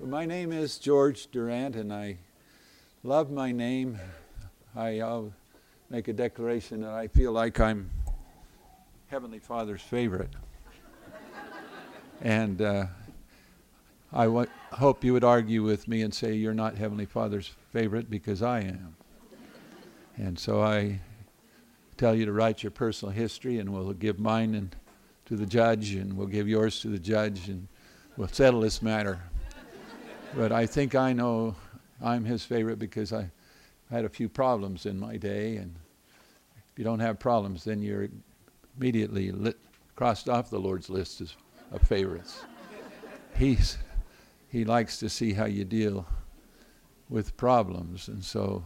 My name is George Durant, and I love my name. I'll make a declaration that I feel like I'm Heavenly Father's favorite. And I hope you would argue with me and say you're not Heavenly Father's favorite, because I am. And so I tell you to write your personal history, and we'll give mine to the judge, and we'll give yours to the judge, and we'll settle this matter. But I think I know I'm his favorite because I had a few problems in my day, and if you don't have problems, then you're immediately crossed off the Lord's list of favorites. He likes to see how you deal with problems, and so.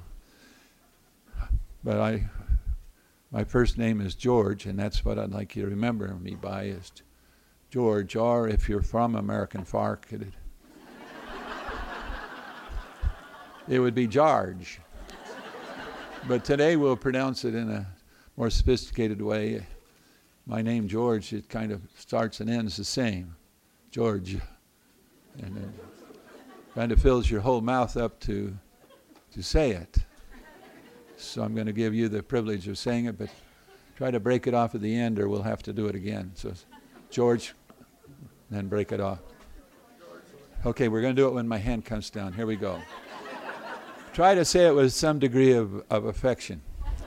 But my first name is George, and that's what I'd like you to remember me by, is George. Or if you're from American Fark, it would be George. But today we'll pronounce it in a more sophisticated way. My name, George, it kind of starts and ends the same. George. And it kind of fills your whole mouth up to say it. So I'm going to give you the privilege of saying it, but try to break it off at the end, or we'll have to do it again. So George, then break it off. Okay, we're going to do it when my hand comes down. Here we go. Try to say it with some degree of affection.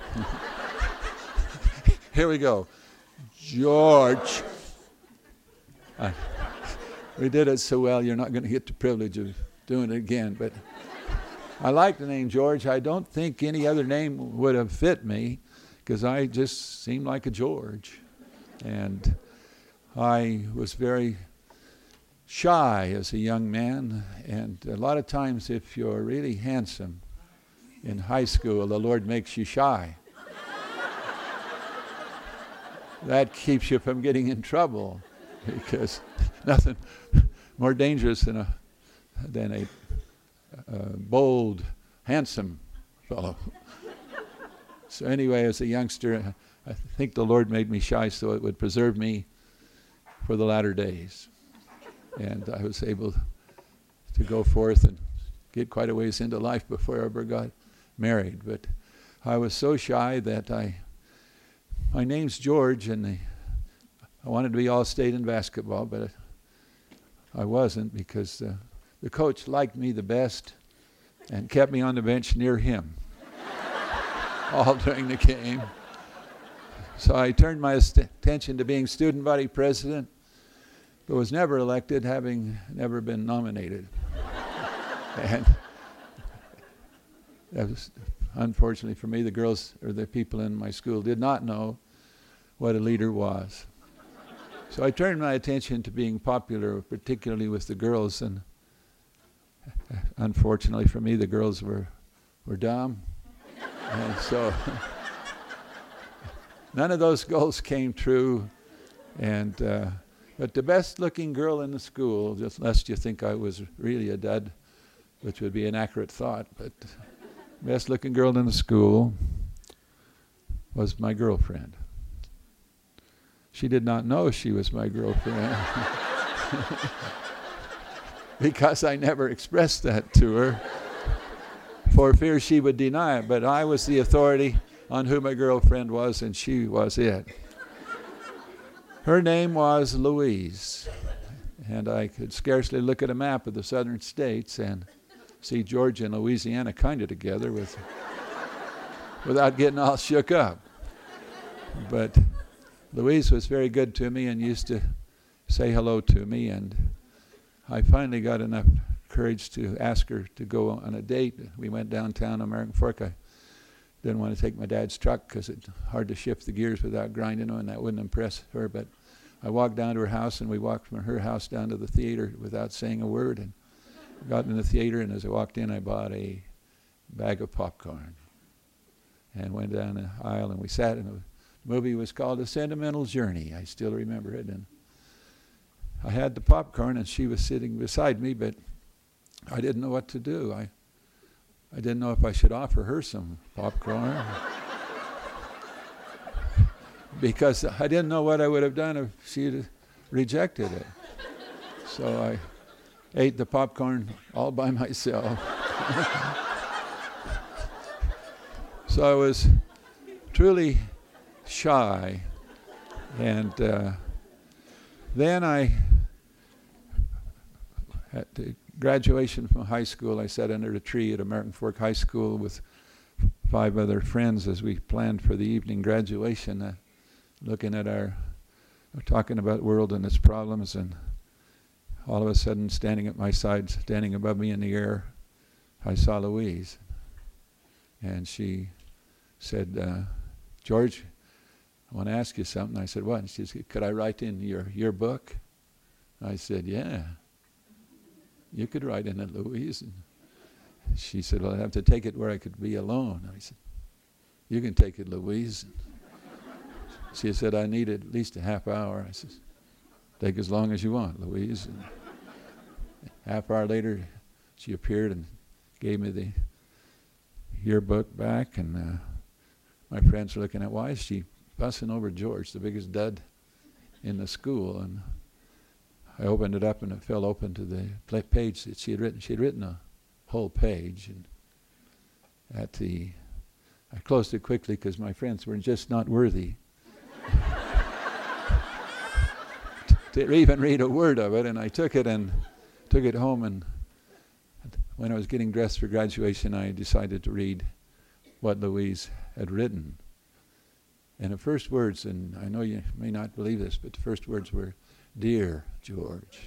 Here we go. George. We did it so well, you're not going to get the privilege of doing it again. But I like the name George. I don't think any other name would have fit me, because I just seemed like a George. And I was very shy as a young man, and a lot of times if you're really handsome in high school, the Lord makes you shy. That keeps you from getting in trouble, because nothing more dangerous than a bold, handsome fellow. So anyway, as a youngster, I think the Lord made me shy so it would preserve me for the latter days. And I was able to go forth and get quite a ways into life before I ever got married. But I was so shy that my name's George, and I wanted to be all-state in basketball, but I wasn't, because the coach liked me the best and kept me on the bench near him all during the game. So I turned my attention to being student body president, but was never elected, having never been nominated. And that was, unfortunately for me, the girls or the people in my school did not know what a leader was. So I turned my attention to being popular, particularly with the girls, and unfortunately for me, the girls were dumb. And so none of those goals came true. And but the best looking girl in the school, just lest you think I was really a dud, which would be an accurate thought, but best looking girl in the school was my girlfriend. She did not know she was my girlfriend because I never expressed that to her for fear she would deny it. But I was the authority on who my girlfriend was, and she was it. Her name was Louise, and I could scarcely look at a map of the southern states and see Georgia and Louisiana kind of together without getting all shook up. But Louise was very good to me and used to say hello to me, and I finally got enough courage to ask her to go on a date. We went downtown American Fork. I didn't want to take my dad's truck because it's hard to shift the gears without grinding them, and that wouldn't impress her. But I walked down to her house, and we walked from her house down to the theater without saying a word, and got in the theater, and as I walked in, I bought a bag of popcorn and went down the aisle, and we sat, and the movie was called A Sentimental Journey. I still remember it, and I had the popcorn, and she was sitting beside me, but I didn't know what to do. I didn't know if I should offer her some popcorn because I didn't know what I would have done if she had rejected it. So ate the popcorn all by myself. So I was truly shy. And then at the graduation from high school, I sat under a tree at American Fork High School with 5 other friends as we planned for the evening graduation, looking at talking about the world and its problems, and all of a sudden, standing at my side, standing above me in the air, I saw Louise. And she said, George, I want to ask you something. I said, what? And she said, could I write in your book? I said, yeah. You could write in it, Louise. And she said, well, I'd have to take it where I could be alone. I said, you can take it, Louise. And she said, I need at least a half hour. I said, take as long as you want, Louise. And half hour later, she appeared and gave me the yearbook back, and my friends were looking at, why is she fussing over George, the biggest dud in the school? And I opened it up, and it fell open to the page that she had written. She had written a whole page, and I closed it quickly because my friends were just not worthy to even read a word of it. And I took it home, and when I was getting dressed for graduation, I decided to read what Louise had written. And the first words, and I know you may not believe this, but the first words were, "Dear George."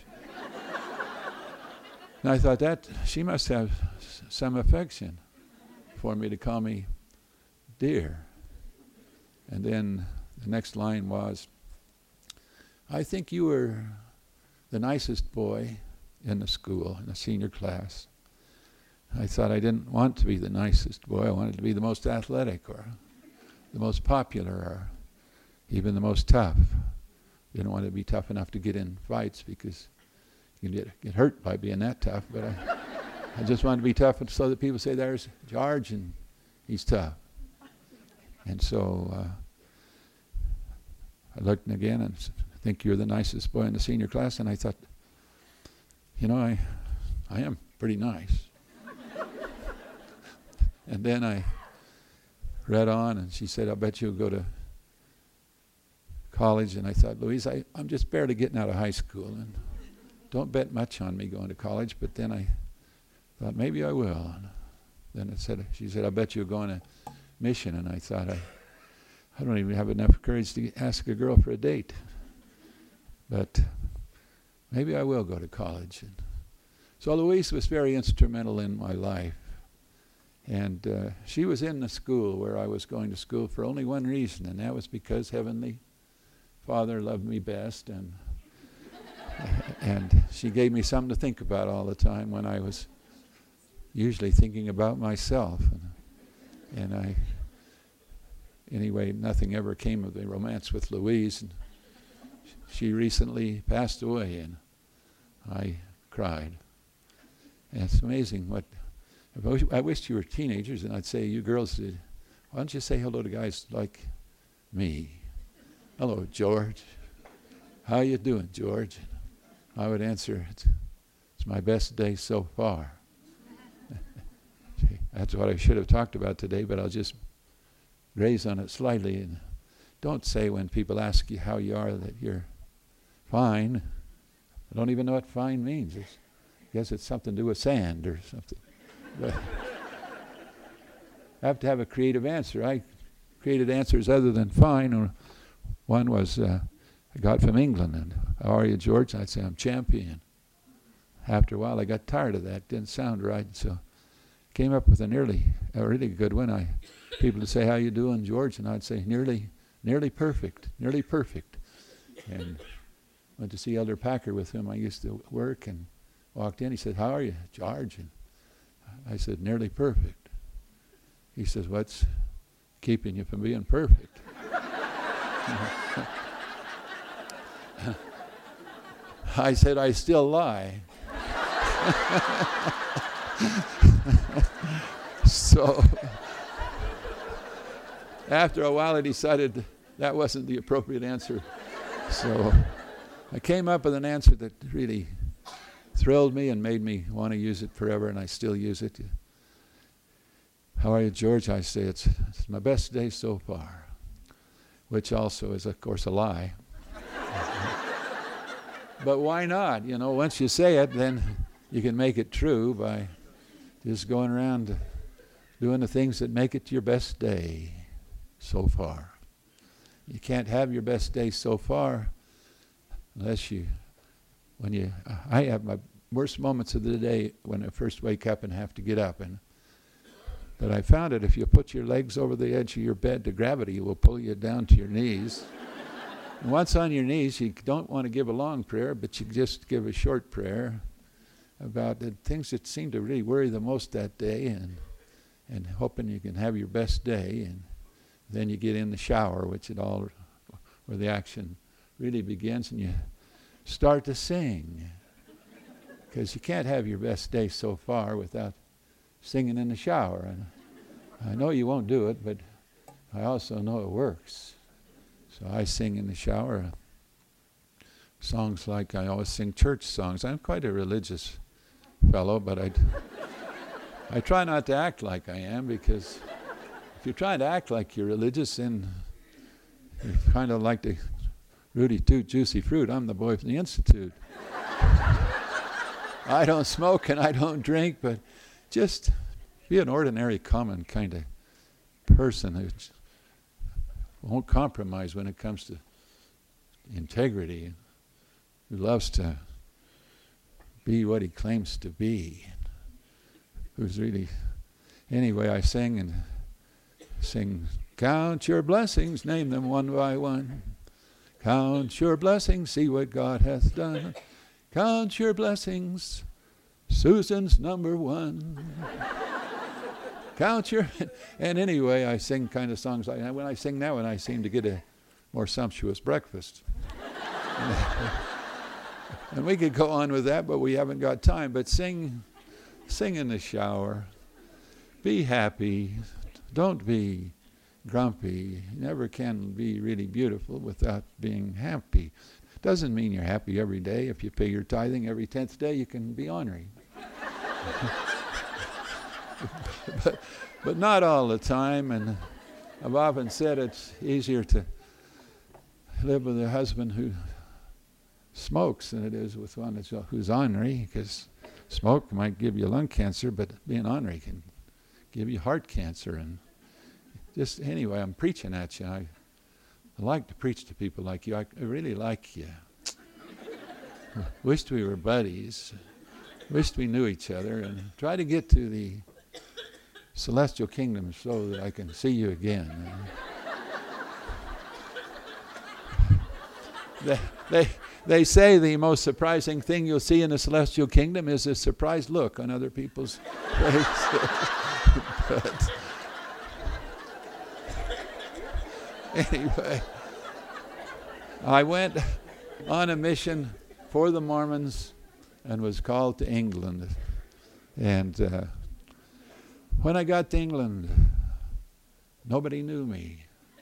And I thought that she must have some affection for me to call me dear. And then the next line was, I think you were the nicest boy in the school, in the senior class. I thought I didn't want to be the nicest boy. I wanted to be the most athletic, or the most popular, or even the most tough. Didn't want to be tough enough to get in fights because you can get hurt by being that tough. But I just wanted to be tough so that people say, there's George and he's tough. And so I looked again and I think you're the nicest boy in the senior class. And I thought, you know, I am pretty nice. And then I read on, and she said, I bet you'll go to college. And I thought, Louise, I'm just barely getting out of high school, and don't bet much on me going to college. But then I thought, maybe I will. And then she said, I bet you'll go on a mission. And I thought, I don't even have enough courage to ask a girl for a date. But maybe I will go to college. And so Louise was very instrumental in my life. And she was in the school where I was going to school for only one reason, and that was because Heavenly Father loved me best, and she gave me something to think about all the time when I was usually thinking about myself. And anyway, nothing ever came of the romance with Louise, and she recently passed away, and I cried. And it's amazing what... I wished you were teenagers, and I'd say, you girls, why don't you say hello to guys like me? Hello, George. How you doing, George? I would answer, it's my best day so far. That's what I should have talked about today, but I'll just graze on it slightly. And don't say when people ask you how you are that you're fine. I don't even know what fine means. I guess it's something to do with sand or something. But I have to have a creative answer. I created answers other than fine. One was I got from England, and how are you, George? I'd say, I'm champion. After a while, I got tired of that. Didn't sound right, so came up with a really good one. People would say, how you doing, George? And I'd say, nearly perfect, nearly perfect. And went to see Elder Packer, with whom I used to work, and walked in. He said, how are you, George? And I said, nearly perfect. He says, what's keeping you from being perfect? I said, I still lie. So after a while, I decided that wasn't the appropriate answer. So I came up with an answer that really thrilled me and made me want to use it forever, and I still use it. How are you, George? I say, it's my best day so far, which also is, of course, a lie. But why not? You know, once you say it, then you can make it true by just going around doing the things that make it your best day so far. You can't have your best day so far unless I have my worst moments of the day when I first wake up and have to get up. But I found that if you put your legs over the edge of your bed, the gravity will pull you down to your knees. And once on your knees, you don't want to give a long prayer, but you just give a short prayer about the things that seem to really worry the most that day, and hoping you can have your best day. And then you get in the shower, where the action really begins, and you start to sing. Because you can't have your best day so far without singing in the shower. And I know you won't do it, but I also know it works. So I sing in the shower songs like I always sing church songs. I'm quite a religious fellow, but I try not to act like I am, because if you're trying to act like you're religious, then you're kind of like the Rudy Toot Juicy Fruit. I'm the boy from the Institute. I don't smoke and I don't drink, but just be an ordinary, common kind of person who won't compromise when it comes to integrity, who loves to be what he claims to be, who's really... Anyway, I sing, count your blessings, name them one by one. Count your blessings, see what God hath done. Count your blessings, Susan's number one. Count your... And anyway, I sing kind of songs like that. When I sing that one, I seem to get a more sumptuous breakfast. And we could go on with that, but we haven't got time. But sing in the shower. Be happy. Don't be grumpy. You never can be really beautiful without being happy. Doesn't mean you're happy every day. If you pay your tithing every 10th day, you can be ornery. but not all the time. And I've often said it's easier to live with a husband who smokes than it is with one who's ornery, because smoke might give you lung cancer, but being ornery can give you heart cancer. And just anyway, I'm preaching at you. I like to preach to people like you. I really like you. Wished we were buddies. Wished we knew each other, and try to get to the celestial kingdom so that I can see you again. They say the most surprising thing you'll see in the celestial kingdom is a surprised look on other people's faces. But anyway, I went on a mission for the Mormons and was called to England. And when I got to England, nobody knew me.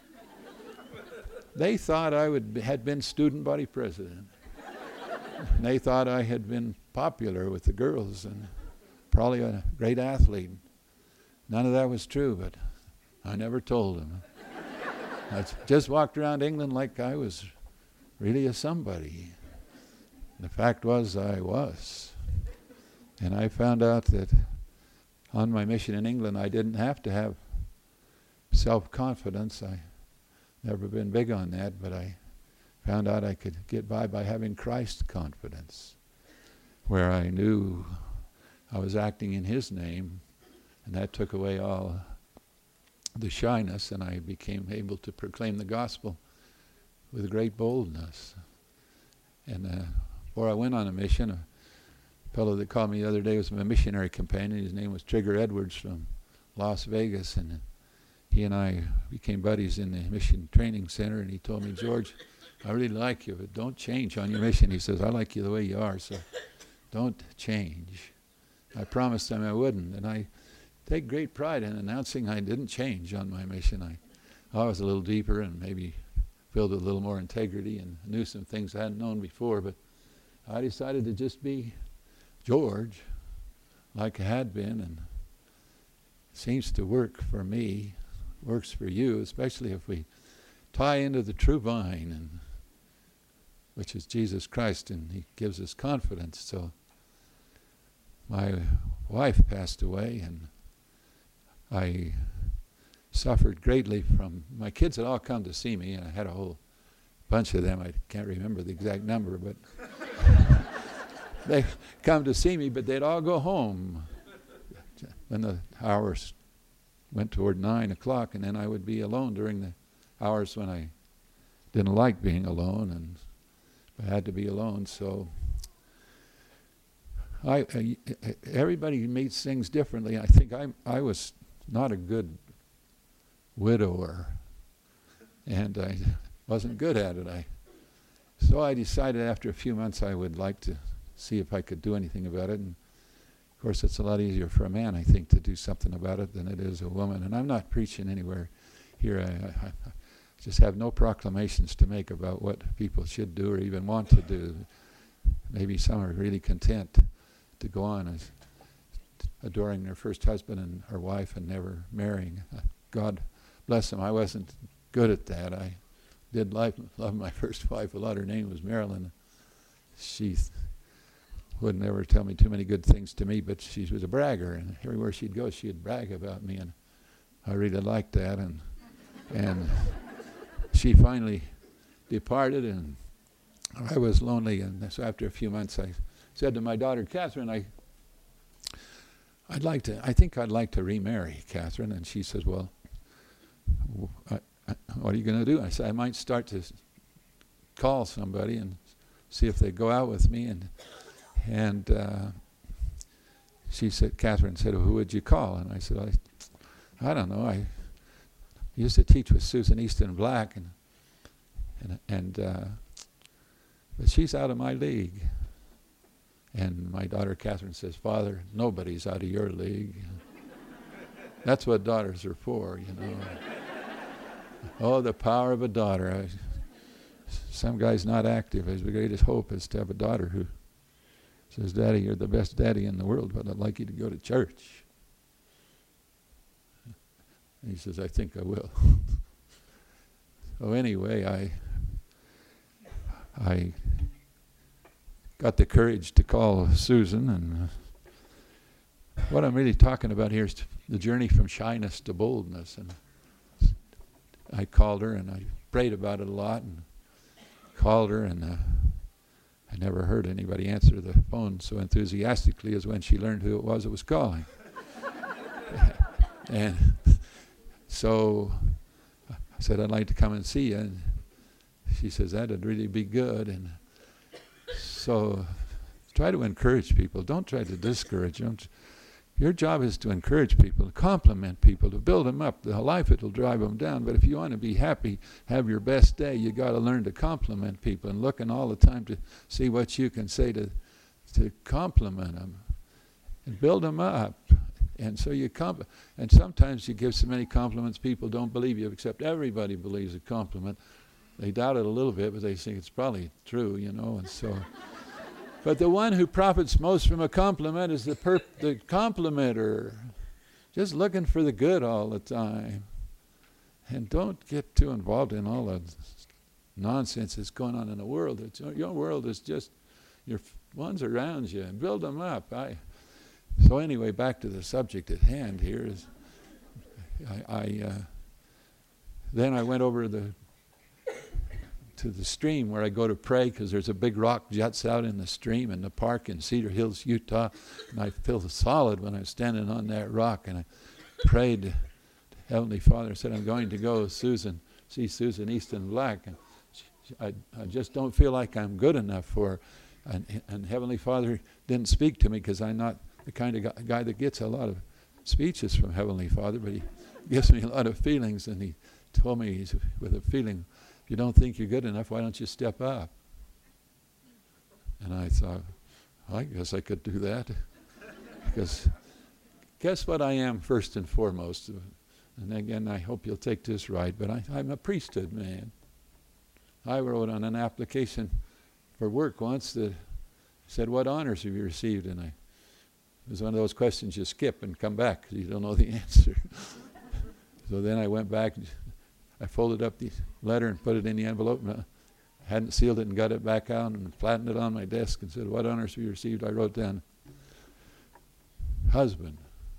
They thought I had been student body president. And they thought I had been popular with the girls and probably a great athlete. None of that was true, but I never told them. I just walked around England like I was really a somebody. The fact was I was. And I found out that on my mission in England, I didn't have to have self-confidence. I never been big on that, but I found out I could get by having Christ confidence, where I knew I was acting in His name, and that took away all the shyness, and I became able to proclaim the gospel with great boldness. And before I went on a mission, a fellow that called me the other day was my missionary companion. His name was Trigger Edwards from Las Vegas, and he and I became buddies in the mission training center, and he told me, George, I really like you, but don't change on your mission. He says, I like you the way you are, so don't change. I promised him I wouldn't, and I take great pride in announcing I didn't change on my mission. I was a little deeper and maybe filled with a little more integrity and knew some things I hadn't known before, but I decided to just be George, like it had been, and seems to work for me, works for you, especially if we tie into the true vine, and which is Jesus Christ, and he gives us confidence. So my wife passed away, and I suffered greatly from, my kids had all come to see me, and I had a whole bunch of them. I can't remember the exact number, but they come to see me, but they'd all go home when the hours went toward 9 o'clock, and then I would be alone during the hours when I didn't like being alone, and I had to be alone. So everybody meets things differently. I think I was not a good widower, and I wasn't good at it. So I decided after a few months I would like to see if I could do anything about it. And of course, it's a lot easier for a man, I think, to do something about it than it is a woman. And I'm not preaching anywhere here. I just have no proclamations to make about what people should do or even want to do. Maybe some are really content to go on as adoring their first husband and or wife and never marrying. God bless them. I wasn't good at that. I did love my first wife a lot. Her name was Marilyn. She would never tell me too many good things to me, but she was a bragger, and everywhere she'd go, she'd brag about me, and I really liked that. And she finally departed, and I was lonely. And so after a few months, I said to my daughter Catherine, I think I'd like to remarry, Catherine. And she says, well, what are you going to do? I said, I might start to call somebody and see if they go out with me. And she said, Catherine said, well, who would you call? And I said, I don't know. I used to teach with Susan Easton Black, but she's out of my league. And my daughter Catherine says, Father, nobody's out of your league. That's what daughters are for, you know. Oh, the power of a daughter. Some guy's not active. His greatest hope is to have a daughter who says, Daddy, you're the best daddy in the world, but I'd like you to go to church. And he says, I think I will. So anyway, I got the courage to call Susan, and what I'm really talking about here is the journey from shyness to boldness. And I called her, and I prayed about it a lot, and called her, and I never heard anybody answer the phone so enthusiastically as when she learned who it was calling. And so I said, I'd like to come and see you. And she says, that'd really be good. And so try to encourage people. Don't try to discourage them. Your job is to encourage people, to compliment people, to build them up. The life, it'll drive them down. But if you want to be happy, have your best day, you got to learn to compliment people and looking all the time to see what you can say to compliment them and build them up. And so and sometimes you give so many compliments, people don't believe you, except everybody believes a compliment. They doubt it a little bit, but they think it's probably true, you know, and so. But the one who profits most from a compliment is the complimenter, just looking for the good all the time. And don't get too involved in all the nonsense that's going on in the world. Your world is just your ones around you, and build them up. So anyway, back to the subject at hand here. Then I went over to the stream where I go to pray, because there's a big rock juts out in the stream in the park in Cedar Hills, Utah, and I feel solid when I'm standing on that rock. And I prayed to Heavenly Father. I said, I'm going to go see Susan Easton Black, and I just don't feel like I'm good enough for her. And Heavenly Father didn't speak to me, because I'm not the kind of guy that gets a lot of speeches from Heavenly Father, but he gives me a lot of feelings. And he told me with a feeling, if you don't think you're good enough, why don't you step up? And I thought, I guess I could do that. Because guess what I am first and foremost? And again, I hope you'll take this right, but I'm a priesthood man. I wrote on an application for work once that said, what honors have you received? And it was one of those questions you skip and come back because you don't know the answer. So then I went back, I folded up the letter and put it in the envelope, and I hadn't sealed it and got it back out and flattened it on my desk and said, what honors have you received? I wrote down, husband.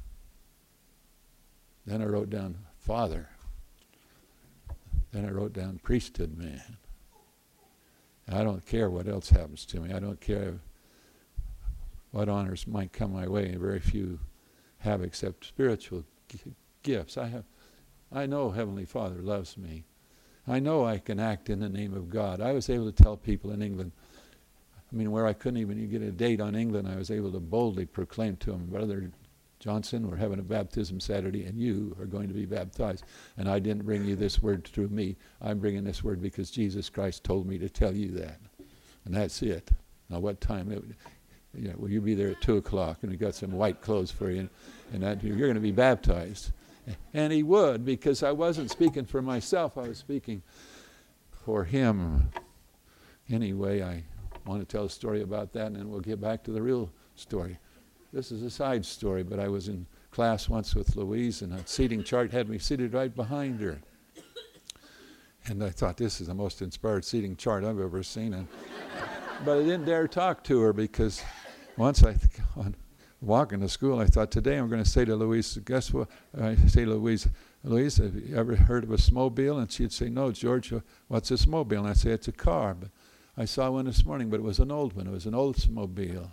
Then I wrote down, father. Then I wrote down, priesthood man. I don't care what else happens to me. I don't care what honors might come my way. Very few have except spiritual gifts. I know Heavenly Father loves me. I know I can act in the name of God. I was able to tell people in England, where I couldn't even get a date on England, I was able to boldly proclaim to them, Brother Johnson, we're having a baptism Saturday, and you are going to be baptized. And I didn't bring you this word through me. I'm bringing this word because Jesus Christ told me to tell you that. And that's it. Now, what time? Will you be there at 2 o'clock? And we got some white clothes for you, and that you're going to be baptized. And he would, because I wasn't speaking for myself. I was speaking for him. Anyway, I want to tell a story about that, and then we'll get back to the real story. This is a side story, but I was in class once with Louise, and a seating chart had me seated right behind her. And I thought, this is the most inspired seating chart I've ever seen. But I didn't dare talk to her because once walking to school, I thought, today I'm going to say to Louise, guess what? I say to Louise, have you ever heard of a snowmobile? And she'd say, no, George, what's a snowmobile? And I'd say, it's a car. But I saw one this morning, but it was an old one. It was an Oldsmobile.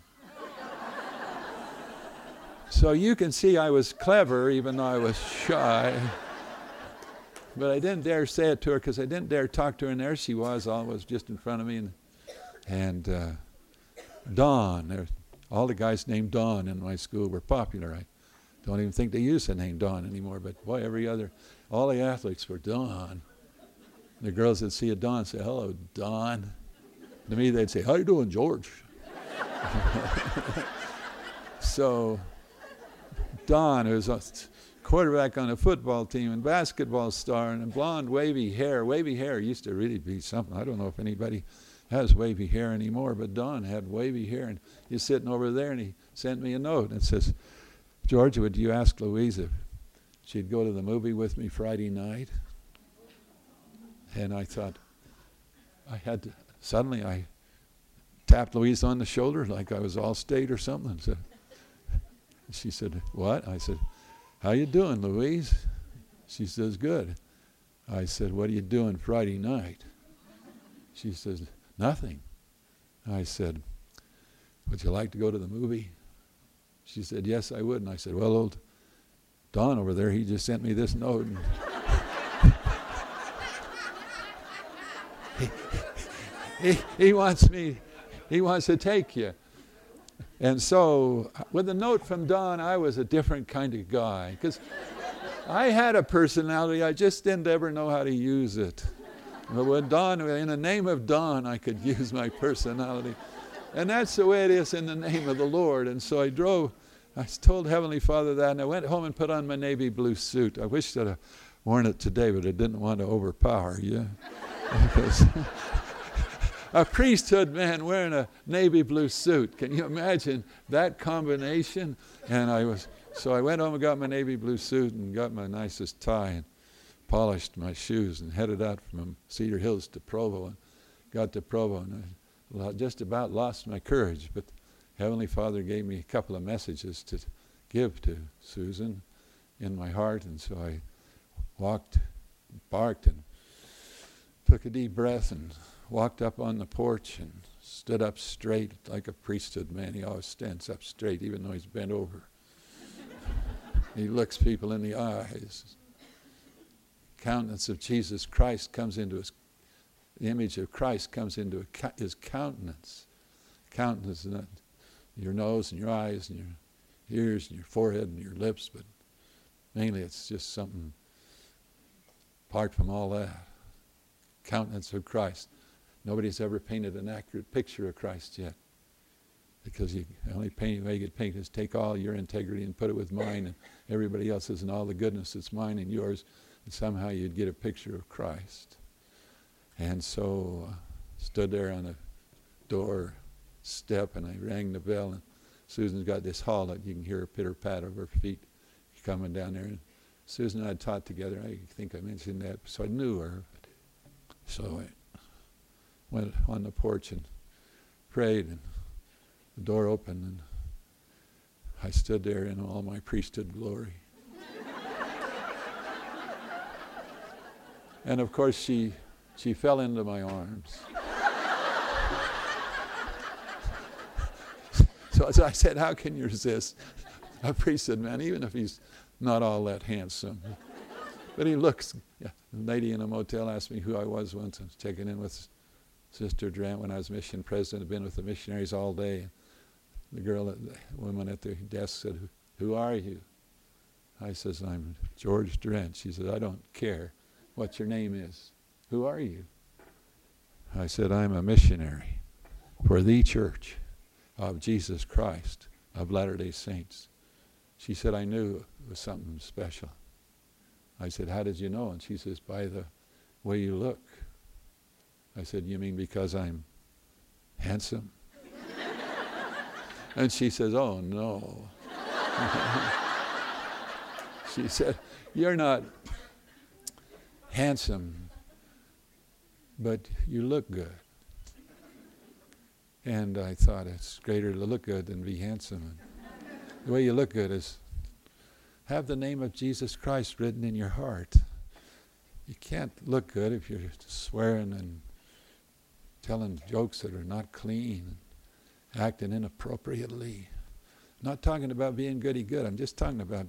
So you can see I was clever, even though I was shy. But I didn't dare say it to her because I didn't dare talk to her. And there she was, always just in front of me. And Don, all the guys named Don in my school were popular. I don't even think they use the name Don anymore. But boy, all the athletes were Don. The girls would see a Don say, hello, Don. To me, they'd say, how you doing, George? So Don, who was a quarterback on a football team and basketball star, and a blonde, wavy hair. Wavy hair used to really be something. I don't know if anybody has wavy hair anymore, but Don had wavy hair, and he's sitting over there, and he sent me a note, and it says, George, would you ask Louise if she'd go to the movie with me Friday night? And I thought, suddenly I tapped Louise on the shoulder like I was Allstate or something. So she said, what? I said, how you doing, Louise? She says, good. I said, what are you doing Friday night? She says, nothing. I said, would you like to go to the movie? She said, yes, I would. And I said, well, old Don over there, he just sent me this note. And he wants to take you. And so with a note from Don, I was a different kind of guy. Because I had a personality, I just didn't ever know how to use it. But with Don, in the name of Don, I could use my personality. And that's the way it is in the name of the Lord. And so I told Heavenly Father that, and I went home and put on my navy blue suit. I wish that I'd worn it today, but I didn't want to overpower you. Because a priesthood man wearing a navy blue suit. Can you imagine that combination? So I went home and got my navy blue suit and got my nicest tie and polished my shoes and headed out from Cedar Hills to Provo, and got to Provo, and I just about lost my courage. But Heavenly Father gave me a couple of messages to give to Susan in my heart, and so I barked and took a deep breath and walked up on the porch and stood up straight like a priesthood man. He always stands up straight even though he's bent over. He looks people in the eyes. Countenance of Jesus Christ comes into the image of Christ comes into his countenance. Countenance is not your nose and your eyes and your ears and your forehead and your lips, but mainly it's just something apart from all that. Countenance of Christ. Nobody's ever painted an accurate picture of Christ yet. Because the only way you could paint is take all your integrity and put it with mine and everybody else's and all the goodness that's mine and yours, and somehow you'd get a picture of Christ. And so stood there on the door step, and I rang the bell, and Susan's got this hall that you can hear a pitter-pat of her feet coming down there. And Susan and I taught together. I think I mentioned that, so I knew her. So I went on the porch and prayed, and the door opened, and I stood there in all my priesthood glory. And of course she fell into my arms. So I said, how can you resist a priesthood man, even if he's not all that handsome? But he looks. Yeah. A lady in a motel asked me who I was once. I was taken in with Sister Durant when I was mission president. I'd been with the missionaries all day. The woman at the desk said, who are you? I says, I'm George Durant. She said, I don't care what your name is. Who are you? I said, I'm a missionary for the Church of Jesus Christ of Latter-day Saints. She said, I knew it was something special. I said, how did you know? And she says, by the way you look. I said, you mean because I'm handsome? And she says, oh no. She said, you're not handsome, but you look good. And I thought it's greater to look good than be handsome. And the way you look good is have the name of Jesus Christ written in your heart. You can't look good if you're swearing and telling jokes that are not clean, acting inappropriately. I'm not talking about being goody-good. I'm just talking about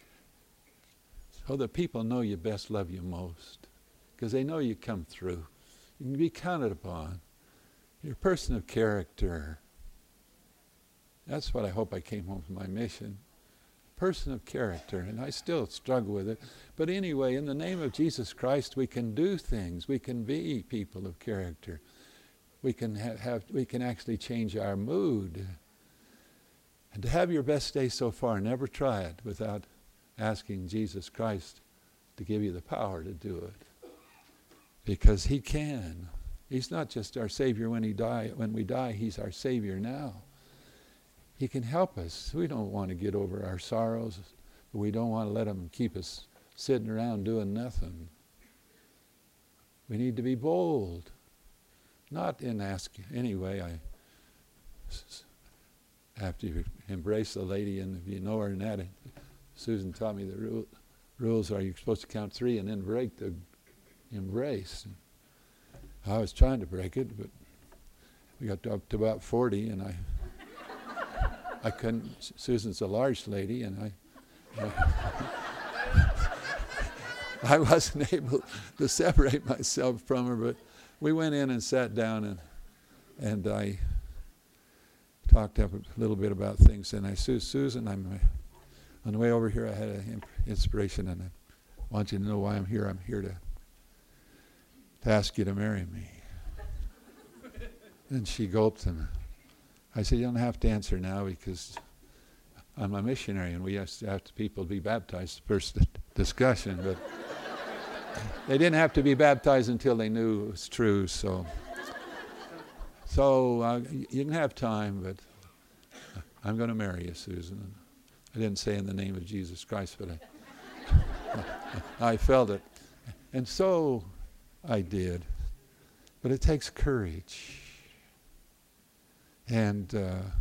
so that people know you best, love you most, because they know you come through. You can be counted upon. You're a person of character. That's what I hope I came home from my mission. Person of character, and I still struggle with it. But anyway, in the name of Jesus Christ, we can do things. We can be people of character. We can we can actually change our mood. And to have your best day so far, never try it without asking Jesus Christ to give you the power to do it. Because He can. He's not just our Savior when we die, He's our Savior now. He can help us. We don't want to get over our sorrows, but we don't want to let them keep us sitting around doing nothing. We need to be bold. Not in asking. Anyway, after you embrace the lady, and if you know her in that, Susan taught me the rules are you're supposed to count 3 and then break the embrace. I was trying to break it, but we got up to about 40, and I couldn't. Susan's a large lady, and I wasn't able to separate myself from her. But we went in and sat down, and I talked up a little bit about things. And I said, Susan, on the way over here, I had an inspiration, and I want you to know why I'm here. I'm here to ask you to marry me. And she gulped, and I said, you don't have to answer now because I'm a missionary, and we have people to be baptized first discussion. But they didn't have to be baptized until they knew it was true. So you can have time, but I'm going to marry you, Susan. I didn't say in the name of Jesus Christ, but I felt it. And so I did. But it takes courage. And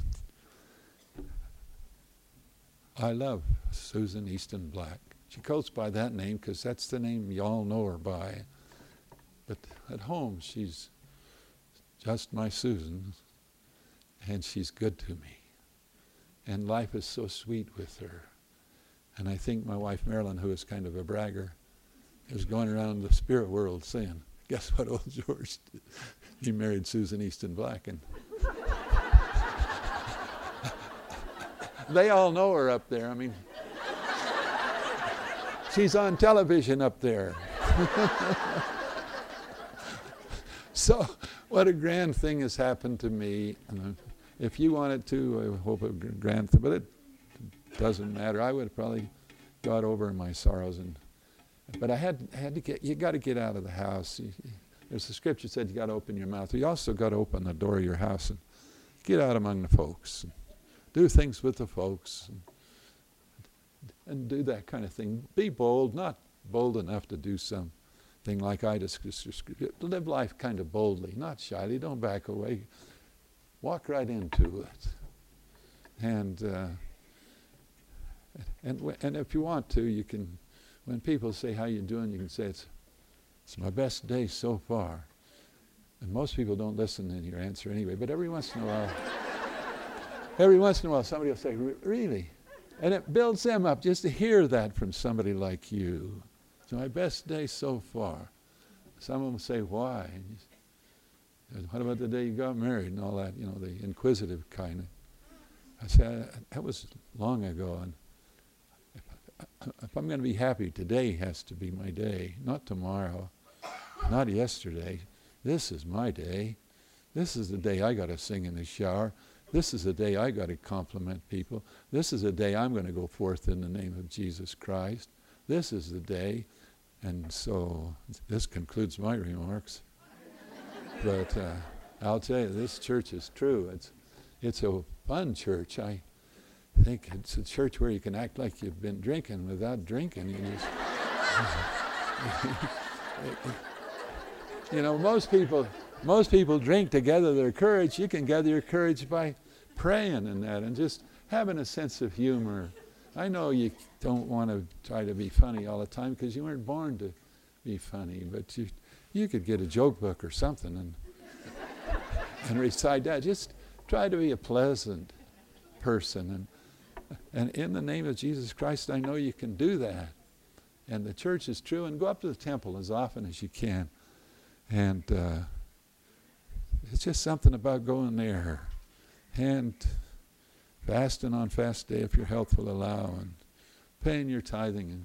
I love Susan Easton Black. She goes by that name because that's the name you all know her by. But at home, she's just my Susan, and she's good to me. And life is so sweet with her. And I think my wife Marilyn, who is kind of a bragger, is going around the spirit world saying, guess what old George did? He married Susan Easton Black. And they all know her up there. I mean, she's on television up there. So what a grand thing has happened to me. If you wanted to, I hope a grand thing, but it doesn't matter. I would have probably got over my sorrows. But I had to get, you got to get out of the house. There's the scripture said you got to open your mouth. You also got to open the door of your house and get out among the folks. And do things with the folks. And do that kind of thing. Be bold, not bold enough to do something like I discussed. Live life kind of boldly, not shyly. Don't back away. Walk right into it. And if you want to, you can, when people say, how you doing, you can say, it's my best day so far. And most people don't listen in your answer anyway, but every once in a while, somebody will say, really? And it builds them up just to hear that from somebody like you. It's my best day so far. Some of them say, why? And you say, what about the day you got married and all that, the inquisitive kind of. I say, that was long ago. And if I'm going to be happy, today has to be my day, not tomorrow, not yesterday. This is my day. This is the day I got to sing in the shower. This is the day I got to compliment people. This is the day I'm going to go forth in the name of Jesus Christ. This is the day. And so this concludes my remarks. But I'll tell you, this church is true. It's a fun church. I think it's a church where you can act like you've been drinking without drinking. You just most people drink to gather their courage. You can gather your courage by praying and that, and just having a sense of humor. I know you don't want to try to be funny all the time because you weren't born to be funny, but you could get a joke book or something and recite that. Just try to be a pleasant person, and in the name of Jesus Christ, I know you can do that. And the church is true, and go up to the temple as often as you can. And it's just something about going there and fasting on fast day if your health will allow, and paying your tithing and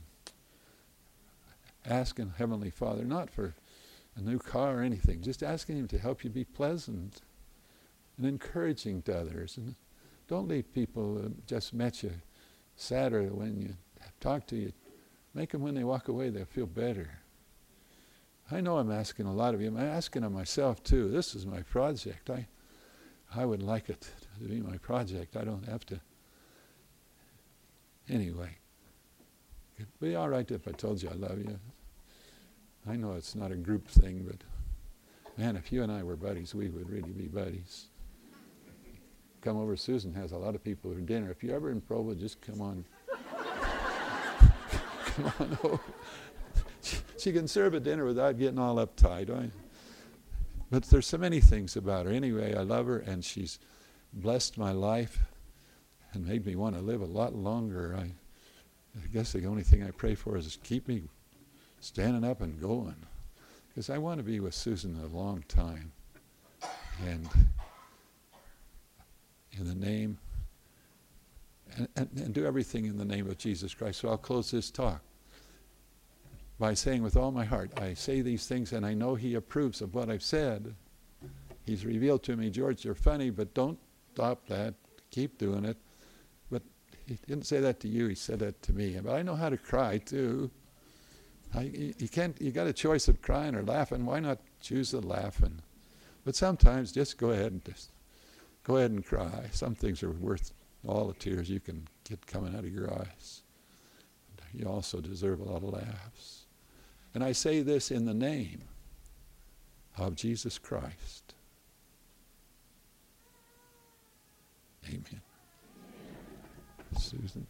asking Heavenly Father, not for a new car or anything, just asking Him to help you be pleasant and encouraging to others. And don't leave people who just met you sad, or when you talk to you, make them when they walk away, they'll feel better. I know I'm asking a lot of you. I'm asking of myself too. This is my project. I would like it to be my project. I don't have to. Anyway, it'd be all right if I told you I love you. I know it's not a group thing, but man, if you and I were buddies, we would really be buddies. Come over. Susan has a lot of people for dinner. If you're ever in Provo, just come on. Come on over. She can serve a dinner without getting all uptight. Right? But there's so many things about her. Anyway, I love her, and she's blessed my life and made me want to live a lot longer. I guess the only thing I pray for is keep me standing up and going, because I want to be with Susan a long time. And in the name, and do everything in the name of Jesus Christ. So I'll close this talk by saying with all my heart, I say these things and I know He approves of what I've said. He's revealed to me, George, you're funny, but don't stop that. Keep doing it. But He didn't say that to you, He said that to me. But I know how to cry too. You got a choice of crying or laughing. Why not choose the laughing? But sometimes just go ahead and cry. Some things are worth all the tears you can get coming out of your eyes. You also deserve a lot of laughs. And I say this in the name of Jesus Christ. Amen. Susan.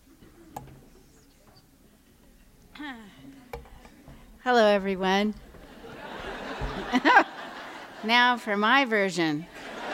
Hello, everyone. Now for my version.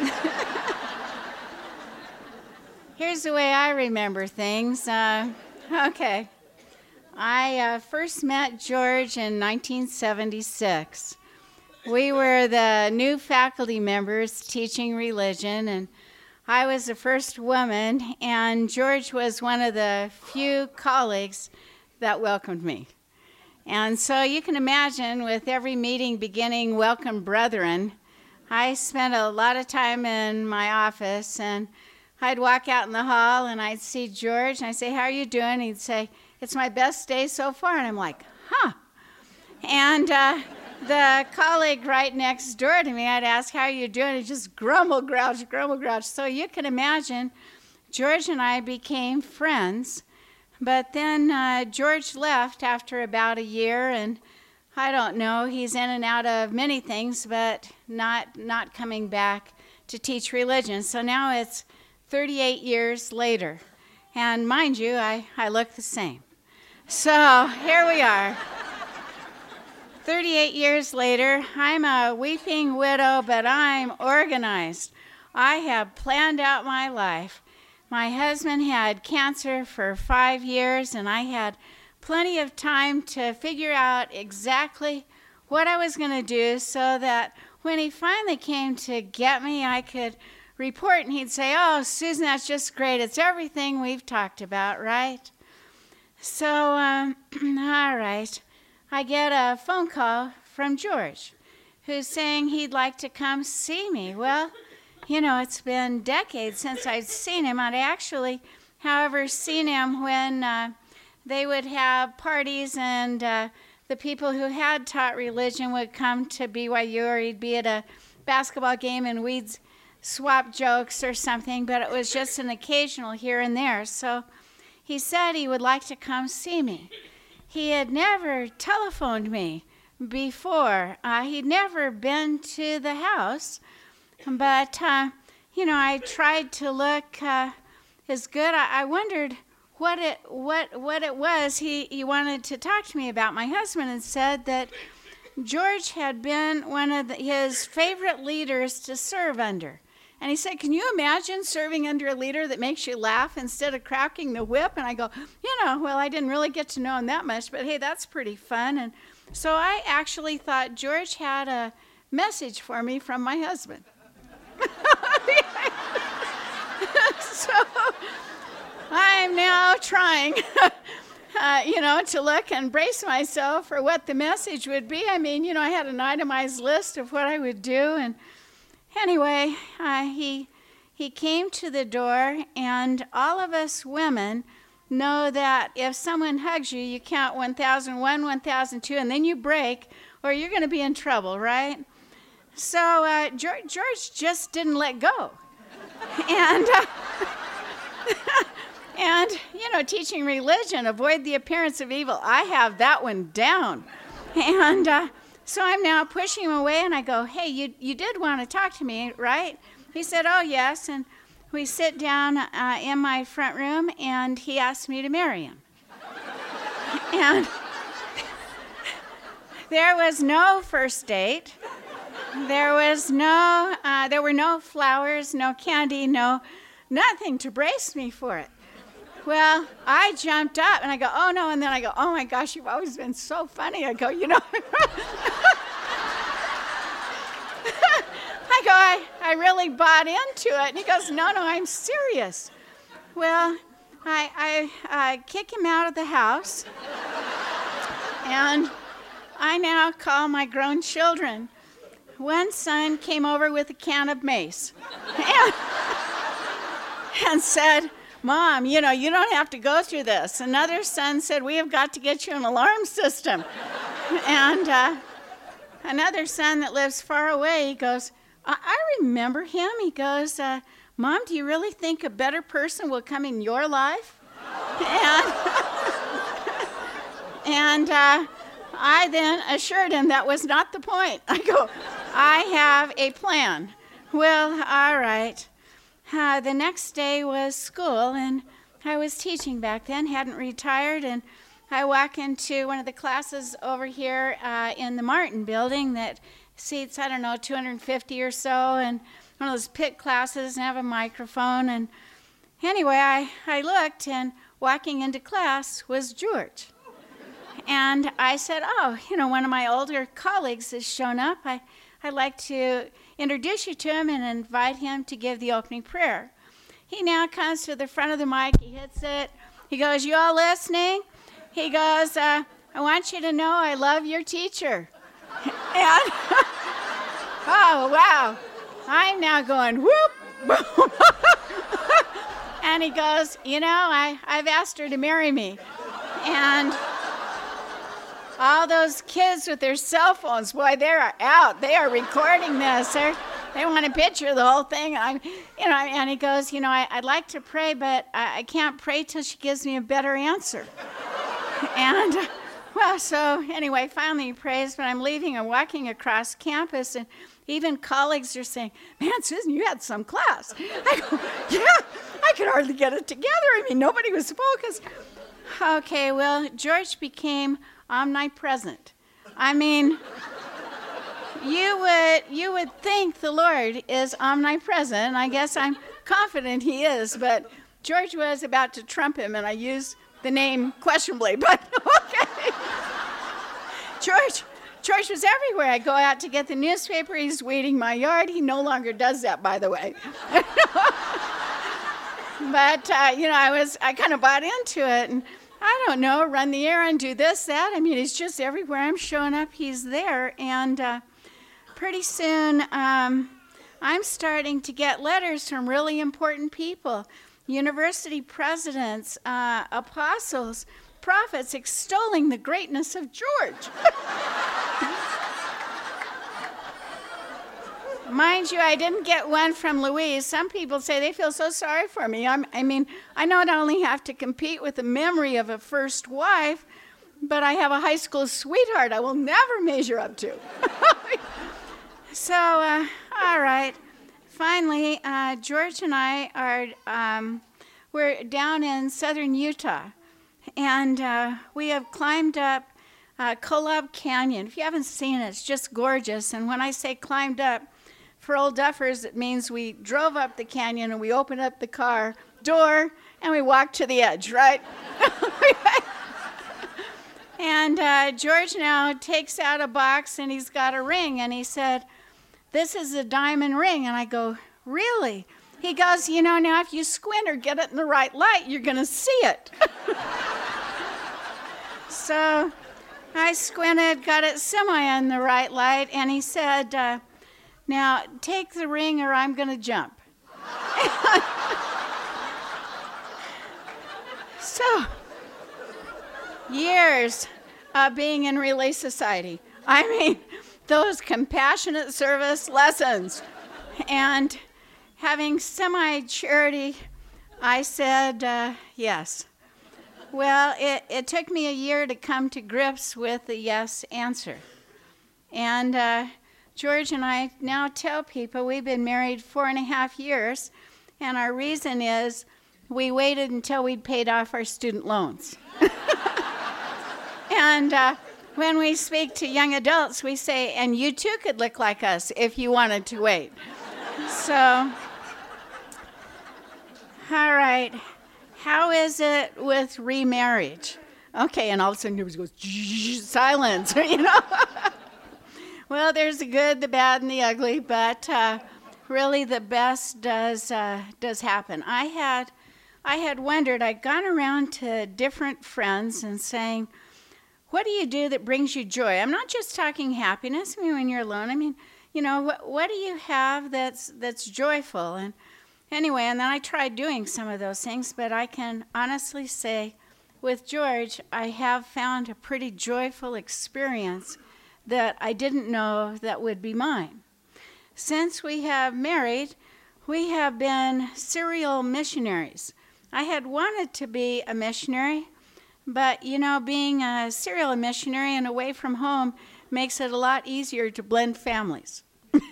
Here's the way I remember things. Okay. I first met George in 1976. We were the new faculty members teaching religion, and I was the first woman, and George was one of the few colleagues that welcomed me. And so you can imagine, with every meeting beginning, "Welcome, brethren," I spent a lot of time in my office, and I'd walk out in the hall, and I'd see George, and I'd say, "How are you doing?" He'd say, "It's my best day so far." And I'm like, huh. And the colleague right next door to me, I'd ask, how are you doing? He'd just grumble, grouch, grumble, grouch. So you can imagine, George and I became friends. But then George left after about a year, and I don't know, he's in and out of many things, but not coming back to teach religion. So now it's 38 years later. And mind you, I look the same. So here we are. 38 years later, I'm a weeping widow, but I'm organized. I have planned out my life. My husband had cancer for 5 years, and I had plenty of time to figure out exactly what I was going to do so that when he finally came to get me, I could report, and he'd say, oh, Susan, that's just great. It's everything we've talked about, right? So, all right. I get a phone call from George, who's saying he'd like to come see me. Well, you know, it's been decades since I'd seen him. I'd actually, however, seen him when they would have parties and the people who had taught religion would come to BYU, or he'd be at a basketball game and we'd swap jokes or something, but it was just an occasional here and there. So he said he would like to come see me. He had never telephoned me before. He'd never been to the house, but, you know, I tried to look as good. I wondered what it was he wanted to talk to me about. My husband had said that George had been one of his favorite leaders to serve under. And he said, can you imagine serving under a leader that makes you laugh instead of cracking the whip? And I go, you know, well, I didn't really get to know him that much, but hey, that's pretty fun. And so I actually thought George had a message for me from my husband. So I'm now trying, you know, to look and brace myself for what the message would be. I mean, you know, I had an itemized list of what I would do, and anyway, he came to the door, and all of us women know that if someone hugs you, you count 1,001, 1,002, and then you break, or you're going to be in trouble, right? So George just didn't let go. And, and, you know, teaching religion, avoid the appearance of evil, I have that one down. And so I'm now pushing him away, and I go, hey, you did want to talk to me, right? He said, oh, yes. And we sit down in my front room, and he asked me to marry him. And there was no first date. There were no flowers, no candy, nothing to brace me for it. Well, I jumped up, and I go, oh, no, and then I go, oh, my gosh, you've always been so funny. I go, you know. I really bought into it. And he goes, no, I'm serious. Well, I kick him out of the house, and I now call my grown children. One son came over with a can of mace and said, Mom, you know, you don't have to go through this. Another son said, we have got to get you an alarm system. And another son that lives far away, he goes, I remember him. He goes, Mom, do you really think a better person will come in your life? And I then assured him that was not the point. I go, I have a plan. Well, all right. The next day was school, and I was teaching back then, hadn't retired, and I walk into one of the classes over here in the Martin building that seats, 250 or so, and one of those pit classes, and have a microphone. And anyway, I looked, and walking into class was George. And I said, oh, you know, one of my older colleagues has shown up. I'd like to introduce you to him and invite him to give the opening prayer. He now comes to the front of the mic. He hits it. He goes, you all listening? He goes, I want you to know I love your teacher. And, oh, wow. I'm now going, whoop, boom. And he goes, you know, I've asked her to marry me. And all those kids with their cell phones, boy, they're out. They are recording this. They want to picture the whole thing. And he goes, I'd like to pray, but I can't pray till she gives me a better answer. And, so anyway, finally he prays, but I'm leaving and walking across campus, and even colleagues are saying, man, Susan, you had some class. I go, yeah, I could hardly get it together. I mean, nobody was focused. Okay, well, George became omnipresent. I mean, you would think the Lord is omnipresent. I guess I'm confident he is, but George was about to trump him, and I used the name questionably, but okay. George was everywhere. I go out to get the newspaper. He's weeding my yard. He no longer does that, by the way. But, I kind of bought into it, and I don't know, run the errand, do this, that. I mean, he's just everywhere. I'm showing up, he's there. And pretty soon, I'm starting to get letters from really important people, university presidents, apostles, prophets, extolling the greatness of George. Mind you, I didn't get one from Louise. Some people say they feel so sorry for me. I not only have to compete with the memory of a first wife, but I have a high school sweetheart I will never measure up to. So, all right. Finally, George and I we're down in southern Utah, and we have climbed up Kolob Canyon. If you haven't seen it, it's just gorgeous. And when I say climbed up, for old duffers, it means we drove up the canyon and we opened up the car door and we walked to the edge, right? And George now takes out a box and he's got a ring, and he said, "This is a diamond ring." And I go, "Really?" He goes, now if you squint or get it in the right light, you're going to see it. So I squinted, got it semi in the right light, and he said, "Now take the ring or I'm going to jump." So, years of being in Relay Society. I mean, those compassionate service lessons. And having semi-charity, I said yes. Well, it took me a year to come to grips with the yes answer. And George and I now tell people we've been married 4.5 years, and our reason is we waited until we'd paid off our student loans. And when we speak to young adults, we say, and you too could look like us if you wanted to wait. So, all right, how is it with remarriage? Okay, and all of a sudden it goes, silence, Well, there's the good, the bad, and the ugly, but really the best does happen. I had wondered, I'd gone around to different friends and saying, what do you do that brings you joy? I'm not just talking happiness. I mean, when you're alone, what do you have that's joyful? And anyway, and then I tried doing some of those things, but I can honestly say with George, I have found a pretty joyful experience that I didn't know that would be mine. Since we have married, we have been serial missionaries. I had wanted to be a missionary, but, being a serial missionary and away from home makes it a lot easier to blend families.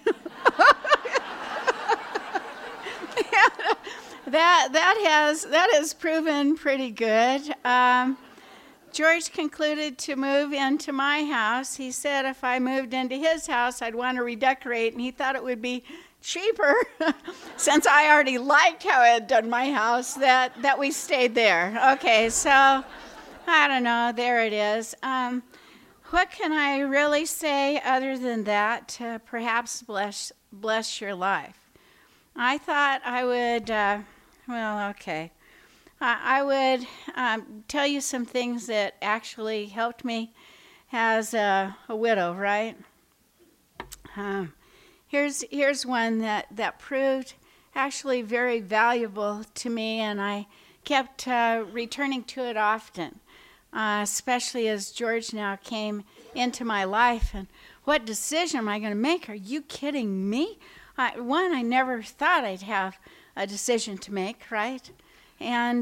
That has proven pretty good. George concluded to move into my house. He said if I moved into his house, I'd want to redecorate, and he thought it would be cheaper, since I already liked how I had done my house, that we stayed there. Okay, so I don't know, there it is. What can I really say other than that to perhaps bless your life? I thought I would, I would tell you some things that actually helped me as a widow, right? Here's one that proved actually very valuable to me, and I kept returning to it often. especially as George now came into my life. And what decision am I going to make? Are you kidding me? I never thought I'd have a decision to make, right? And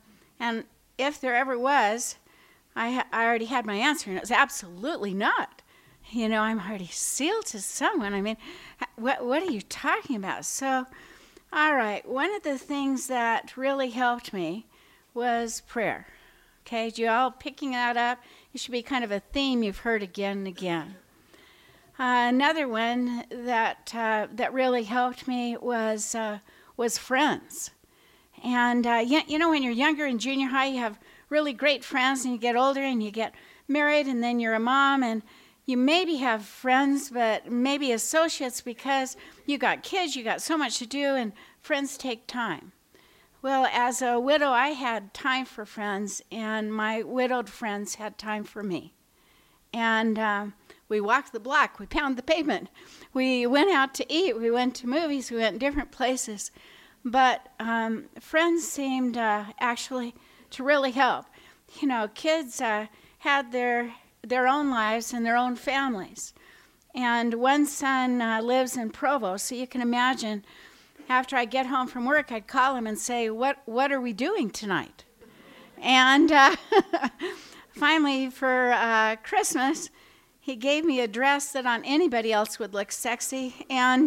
if there ever was, I already had my answer, and it was absolutely not. You know, I'm already sealed to someone. I mean, what are you talking about? So, all right, one of the things that really helped me was prayer. Okay, you all picking that up? It should be kind of a theme you've heard again and again. Another one that really helped me was friends. And you know, when you're younger in junior high, you have really great friends, and you get older and you get married, and then you're a mom, and you maybe have friends, but maybe associates because you got kids, you got so much to do, and friends take time. Well, as a widow, I had time for friends, and my widowed friends had time for me. And we walked the block, we pounded the pavement, we went out to eat, we went to movies, we went different places. But friends seemed actually to really help. You know, kids had their own lives and their own families. And one son lives in Provo, so you can imagine after I get home from work, I'd call him and say, what are we doing tonight? And finally, for Christmas, he gave me a dress that on anybody else would look sexy. And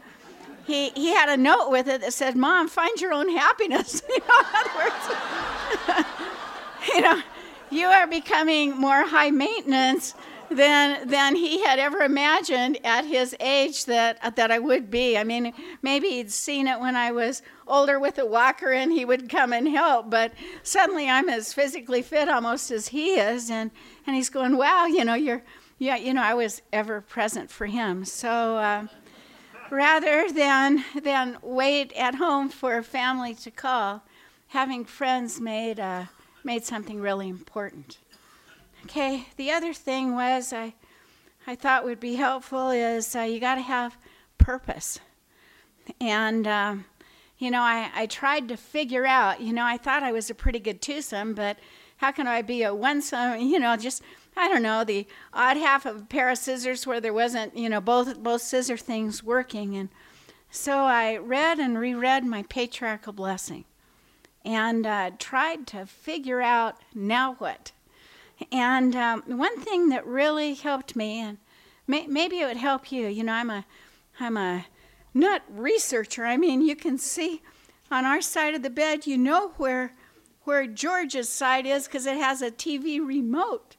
he had a note with it that said, "Mom, find your own happiness." You know, in other words, you know, you are becoming more high maintenance than he had ever imagined at his age that I would be. I mean, maybe he'd seen it when I was older with a walker and he would come and help, but suddenly I'm as physically fit almost as he is, and he's going, "Wow, you know, I was ever present for him." So rather than wait at home for a family to call, having friends made something really important. Okay, the other thing was I thought would be helpful is you got to have purpose. And, you know, I tried to figure out, you know, I thought I was a pretty good twosome, but how can I be a one-some, you know, just, I don't know, the odd half of a pair of scissors where there wasn't, you know, both scissor things working. And so I read and reread my patriarchal blessing and tried to figure out now what. And one thing that really helped me, and maybe it would help you, you know, I'm a nut researcher. I mean, you can see on our side of the bed, you know where George's side is because it has a TV remote.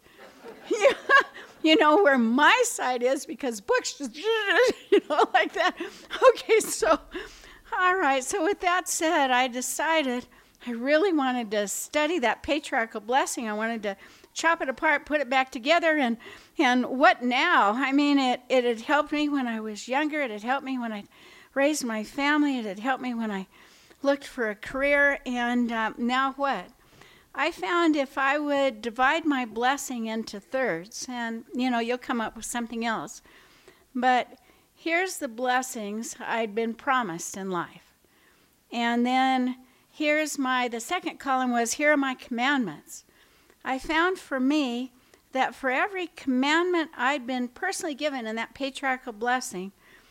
You know where my side is because books just, you know, like that. Okay, so, all right. So with that said, I decided I really wanted to study that patriarchal blessing. I wanted to chop it apart, put it back together, and what now? I mean, it had helped me when I was younger. It had helped me when I raised my family. It had helped me when I looked for a career, and now what? I found if I would divide my blessing into thirds, and, you know, you'll come up with something else, but here's the blessings I'd been promised in life. And then the second column was, here are my commandments. I found for me that for every commandment I'd been personally given in that patriarchal blessing,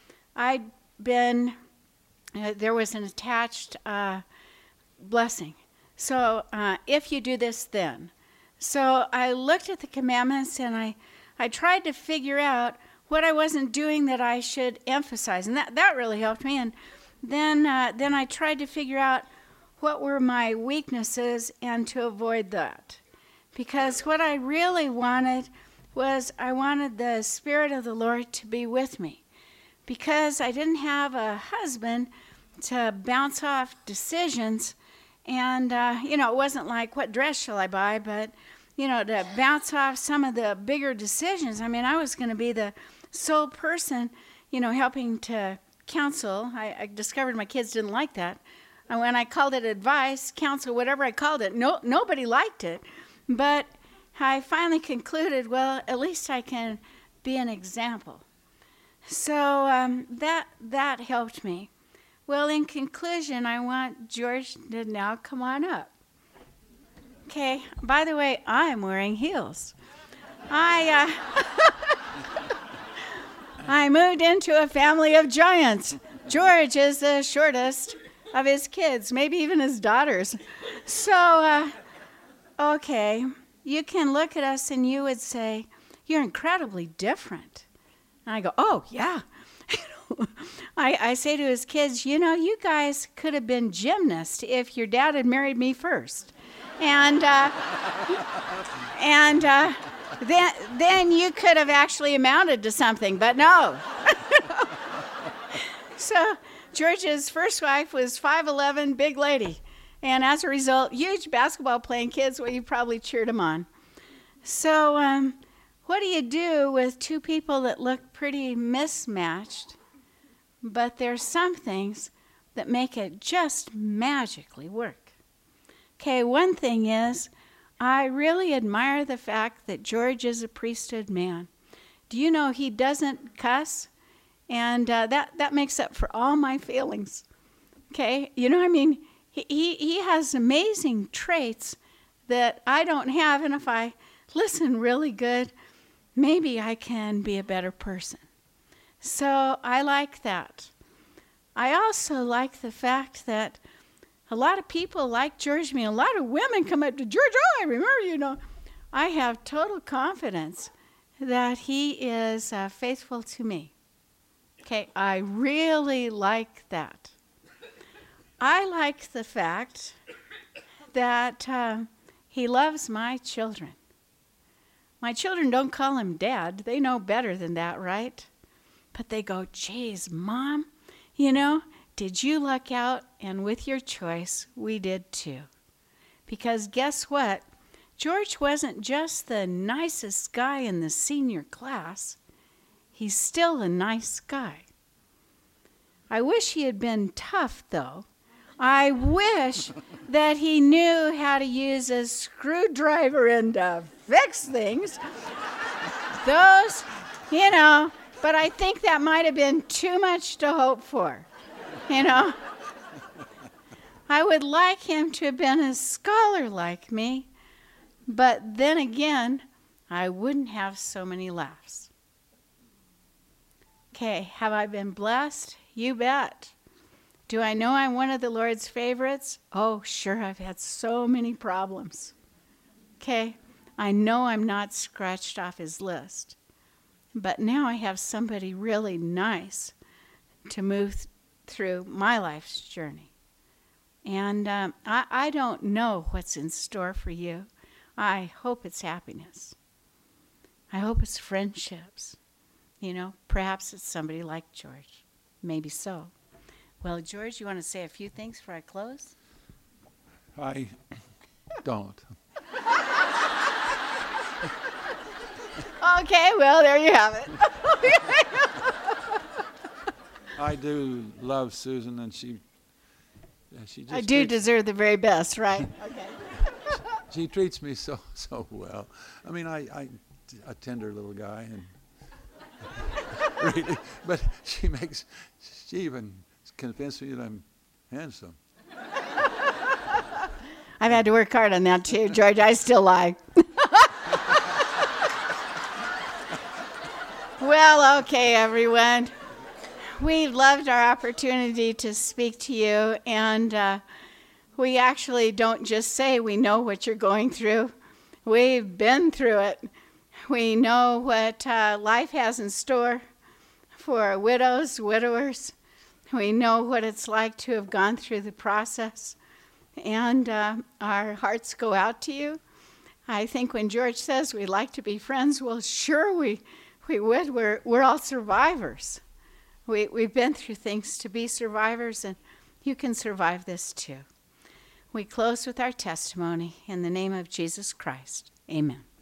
there was an attached blessing. So if you do this, then. So I looked at the commandments and I tried to figure out what I wasn't doing that I should emphasize. And that really helped me. And then I tried to figure out what were my weaknesses and to avoid that. Because what I really wanted was I wanted the Spirit of the Lord to be with me. Because I didn't have a husband to bounce off decisions. And, you know, it wasn't like, what dress shall I buy? But, you know, to bounce off some of the bigger decisions. I mean, I was going to be the sole person, you know, helping to counsel. I discovered my kids didn't like that. And when I called it advice, counsel, whatever I called it, nobody liked it. But I finally concluded, well, at least I can be an example. So that helped me. Well, in conclusion, I want George to now come on up. Okay, by the way, I'm wearing heels. I moved into a family of giants. George is the shortest of his kids, maybe even his daughters. So, okay, you can look at us and you would say, you're incredibly different. And I go, oh, yeah. I say to his kids, you know, you guys could have been gymnasts if your dad had married me first. And then you could have actually amounted to something, but no. So George's first wife was 5'11", big lady. And as a result, huge basketball playing kids, well, you probably cheered them on. So what do you do with two people that look pretty mismatched, but there's some things that make it just magically work? Okay, one thing is, I really admire the fact that George is a priesthood man. Do you know he doesn't cuss? And that makes up for all my feelings. Okay, you know, I mean, he has amazing traits that I don't have, and if I listen really good, maybe I can be a better person. So I like that. I also like the fact that a lot of people like George. I mean, a lot of women come up to George, oh, I remember, you know. I have total confidence that he is faithful to me. Okay, I really like that. I like the fact that he loves my children. My children don't call him Dad. They know better than that, right? But they go, geez, Mom, you know, did you luck out? And with your choice, we did too. Because guess what? George wasn't just the nicest guy in the senior class. He's still a nice guy. I wish he had been tough, though. I wish that he knew how to use a screwdriver and fix things. Those, you know, but I think that might have been too much to hope for, you know. I would like him to have been a scholar like me, but then again, I wouldn't have so many laughs. Okay, have I been blessed? You bet. Do I know I'm one of the Lord's favorites? Oh, sure, I've had so many problems. Okay, I know I'm not scratched off his list, but now I have somebody really nice to move through my life's journey. And I don't know what's in store for you. I hope it's happiness. I hope it's friendships. You know, perhaps it's somebody like George. Maybe so. Well, George, you want to say a few things before I close? I don't. Okay, well, there you have it. I do love Susan, and she just I do deserve the very best, right? Okay. She treats me so well. I mean, I a tender little guy, and really, but she even convinced me that I'm handsome. I've had to work hard on that too, George. I still lie. Well, okay, everyone. We loved our opportunity to speak to you, and we actually don't just say we know what you're going through. We've been through it. We know what life has in store for widows, widowers. We know what it's like to have gone through the process, and our hearts go out to you. I think when George says we'd like to be friends, well, sure we would. We're all survivors. We've been through things to be survivors, and you can survive this too. We close with our testimony in the name of Jesus Christ. Amen.